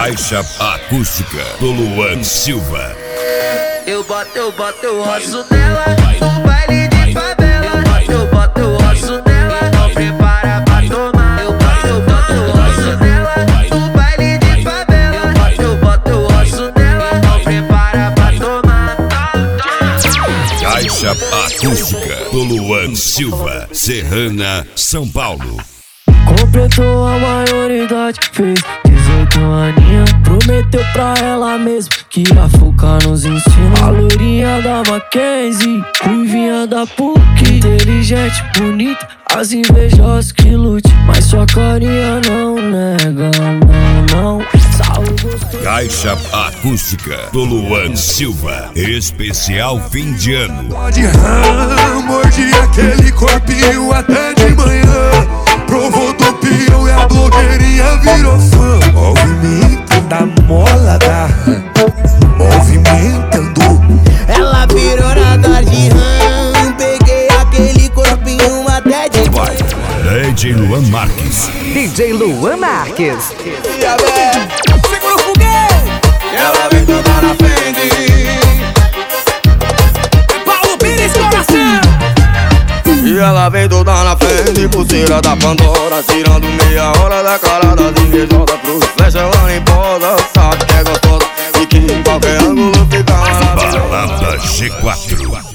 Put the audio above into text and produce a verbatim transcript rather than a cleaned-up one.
Caixa acústica do Luan Silva. Eu boto, eu boto o rosto dela no baile de favela. Eu boto o rosto dela, não prepara pra tomar. Eu boto, eu boto o rosto dela no baile de favela. Eu boto o rosto dela, não prepara pra tomar. Caixa acústica do Luan Silva, Serrana, São Paulo. Completou a maioridade, fez dezoito aninhos. Prometeu pra ela mesmo que ia focar nos ensinos. A loirinha da Mackenzie, ruivinha da P U C, inteligente, bonita, as invejosas que lute, mas sua carinha não nega, não, não. Caixa acústica do Luan Silva, especial fim de ano. De rã, mordi aquele corpinho até de manhã. Provou do peão e a blogueirinha virou fã. Movimento da mola da rã, movimentando. Ela virou radar de rã, peguei aquele corpinho até de Vai, D J Luan Marques. D J Luan Marques. E a Bé, segura o foguete, ela vem toda na frente. Paulo Pires, coração. E ela vem toda na frente, pulseira da Pandora, tirando meia hora da cara das invejosas. Pro flecha ela nem posa, sabe que é gostosa e que em qualquer ângulo fica maravilhosa. Balada G quatro.